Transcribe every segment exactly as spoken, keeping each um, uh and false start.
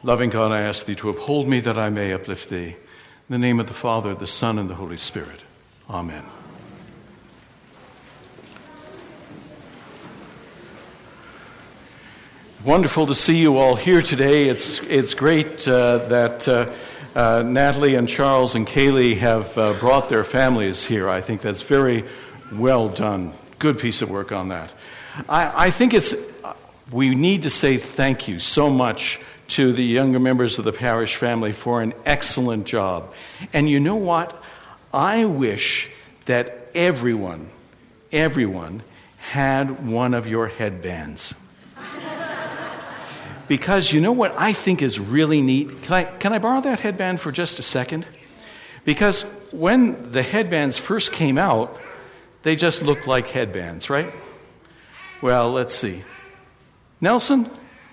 Loving God, I ask thee to uphold me that I may uplift thee. In the name of the Father, the Son, and the Holy Spirit. Amen. Wonderful to see you all here today. It's it's great uh, that uh, uh, Natalie and Charles and Kaylee have uh, brought their families here. I think that's very well done. Good piece of work on that. I, I think it's we need to say thank you so much to the younger members of the parish family for an excellent job. And you know what? I wish that everyone, everyone had one of your headbands. Because you know what I think is really neat? Can I, can I borrow that headband for just a second? Because when the headbands first came out, they just looked like headbands, right? Well, let's see. Nelson?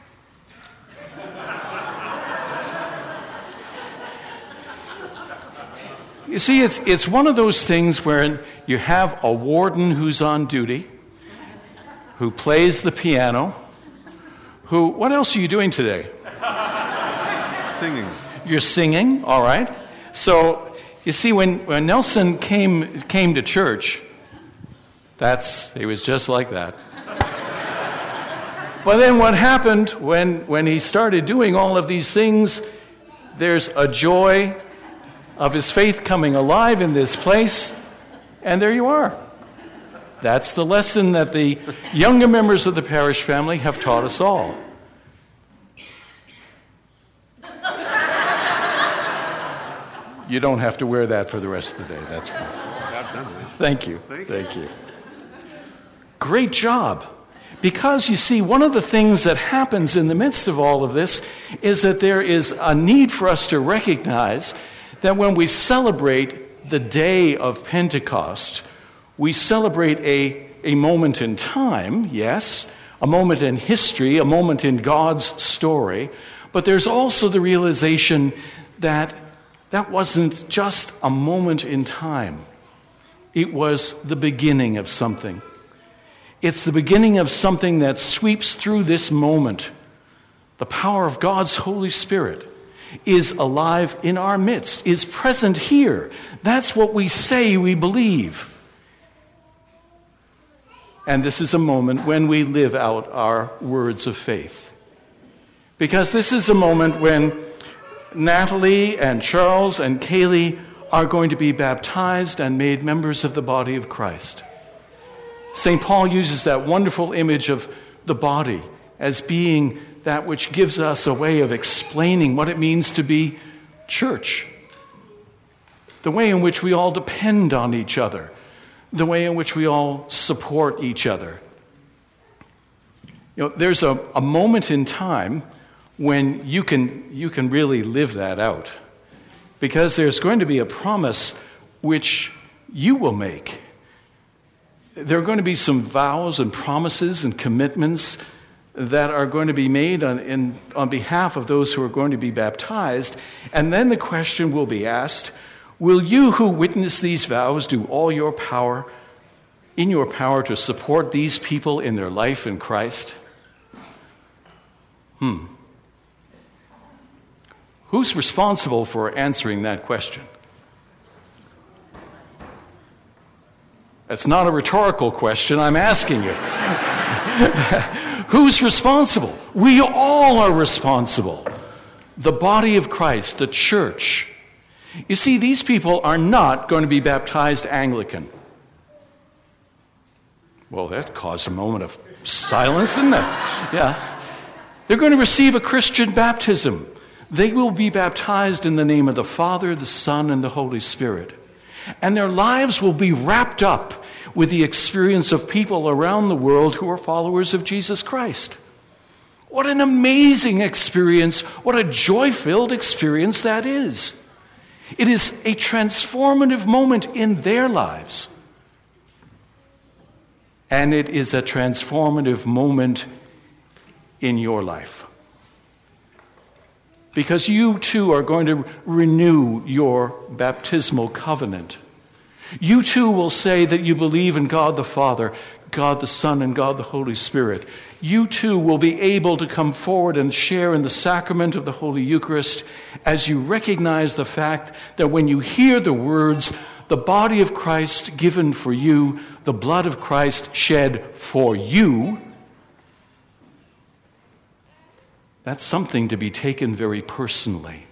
You see, it's it's one of those things where you have a warden who's on duty, who plays the piano, who, what else are you doing today? Singing. You're singing, all right. So, you see, when, when Nelson came came to church, that's, it was just like that. But then what happened when, when he started doing all of these things, there's a joy of his faith coming alive in this place, and there you are. That's the lesson that the younger members of the parish family have taught us all. You don't have to wear that for the rest of the day. That's fine. Thank you. Thank you. Great job. Because, you see, one of the things that happens in the midst of all of this is that there is a need for us to recognize that when we celebrate the day of Pentecost, we celebrate a, a moment in time, yes, a moment in history, a moment in God's story, but there's also the realization that that wasn't just a moment in time. It was the beginning of something. It's the beginning of something that sweeps through this moment. The power of God's Holy Spirit is alive in our midst, is present here. That's what we say we believe. And this is a moment when we live out our words of faith. Because this is a moment when Natalie and Charles and Kaylee are going to be baptized and made members of the body of Christ. Saint Paul uses that wonderful image of the body as being that which gives us a way of explaining what it means to be church. The way in which we all depend on each other. The way in which we all support each other. You know, there's a, a moment in time when you can you can really live that out. Because there's going to be a promise which you will make. There are going to be some vows and promises and commitments that are going to be made on, in, on behalf of those who are going to be baptized. And then the question will be asked, will you who witness these vows do all your power, in your power to support these people in their life in Christ? Hmm. Who's responsible for answering that question? That's not a rhetorical question, I'm asking you. Who's responsible? We all are responsible. The body of Christ, the church. You see, these people are not going to be baptized Anglican. Well, that caused a moment of silence, didn't it? Yeah. They're going to receive a Christian baptism. They will be baptized in the name of the Father, the Son, and the Holy Spirit. And their lives will be wrapped up with the experience of people around the world who are followers of Jesus Christ. What an amazing experience, what a joy-filled experience that is. It is a transformative moment in their lives. And it is a transformative moment in your life. Because you too are going to renew your baptismal covenant. You too will say that you believe in God the Father, God the Son, and God the Holy Spirit. you too will be able to come forward and share in the sacrament of the Holy Eucharist as you recognize the fact that when you hear the words, the body of Christ given for you, the blood of Christ shed for you, that's something to be taken very personally.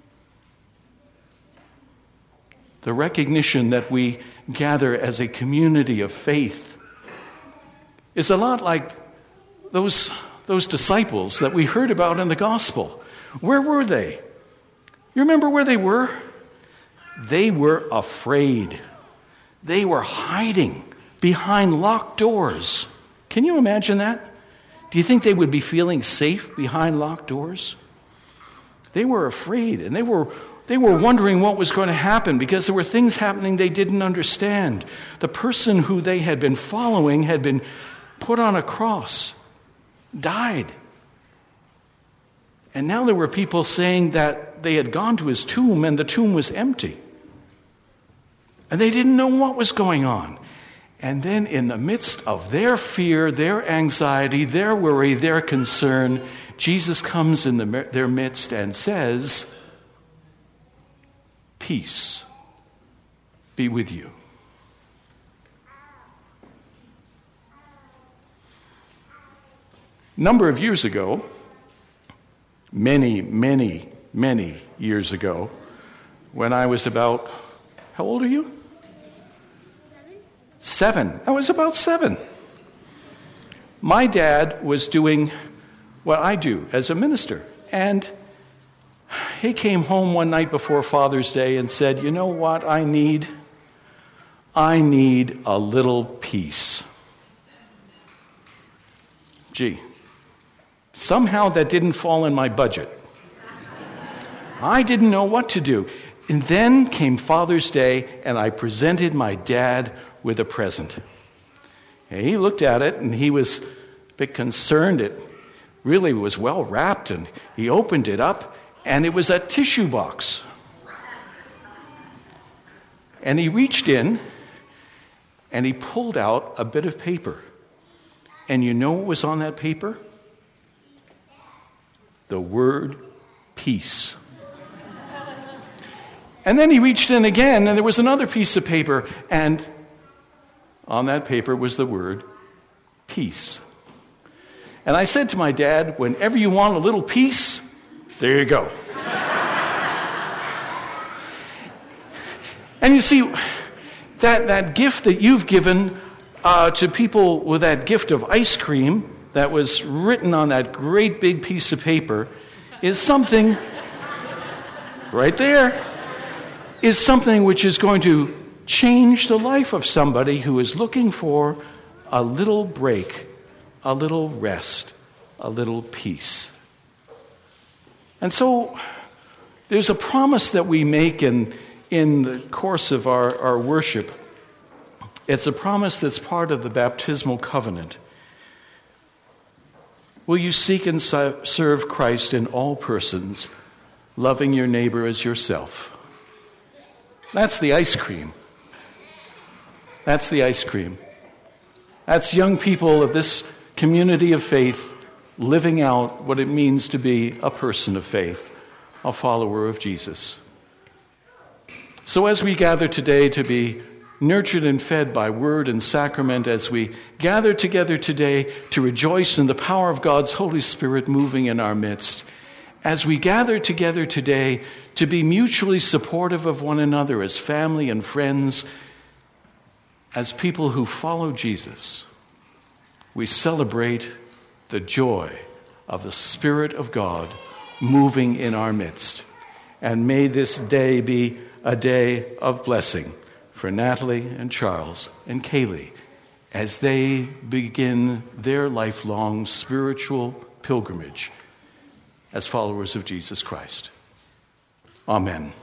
The recognition that we gather as a community of faith is a lot like those, those disciples that we heard about in the gospel. Where were they? You remember where they were? They were afraid. They were hiding behind locked doors. Can you imagine that? Do you think they would be feeling safe behind locked doors? They were afraid, and they were They were wondering what was going to happen because there were things happening they didn't understand. The person who they had been following had been put on a cross, died. And now there were people saying that they had gone to his tomb and the tomb was empty. And they didn't know what was going on. And then in the midst of their fear, their anxiety, their worry, their concern, Jesus comes in the, their midst and says, "Peace be with you." A number of years ago, many, many, many years ago, when I was about, how old are you? Seven. Seven. I was about seven. My dad was doing what I do as a minister, and he came home one night before Father's Day and said, "You know what I need? I need a little peace." Gee, somehow that didn't fall in my budget. I didn't know what to do. And then came Father's Day, and I presented my dad with a present. And he looked at it, and he was a bit concerned. It really was well wrapped, and he opened it up, and it was a tissue box. And he reached in, and he pulled out a bit of paper. And you know what was on that paper? The word peace. And then he reached in again, and there was another piece of paper, and on that paper was the word peace. And I said to my dad, "Whenever you want a little peace, there you go." And you see, that, that gift that you've given uh, to people with that gift of ice cream that was written on that great big piece of paper is something, right there, is something which is going to change the life of somebody who is looking for a little break, a little rest, a little peace. And so there's a promise that we make in, in the course of our, our worship. It's a promise that's part of the baptismal covenant. Will you seek and serve Christ in all persons, loving your neighbor as yourself? That's the ice cream. That's the ice cream. That's young people of this community of faith living out what it means to be a person of faith, a follower of Jesus. So as we gather today to be nurtured and fed by word and sacrament, as we gather together today to rejoice in the power of God's Holy Spirit moving in our midst, as we gather together today to be mutually supportive of one another as family and friends, as people who follow Jesus, we celebrate the joy of the Spirit of God moving in our midst. And may this day be a day of blessing for Natalie and Charles and Kaylee as they begin their lifelong spiritual pilgrimage as followers of Jesus Christ. Amen.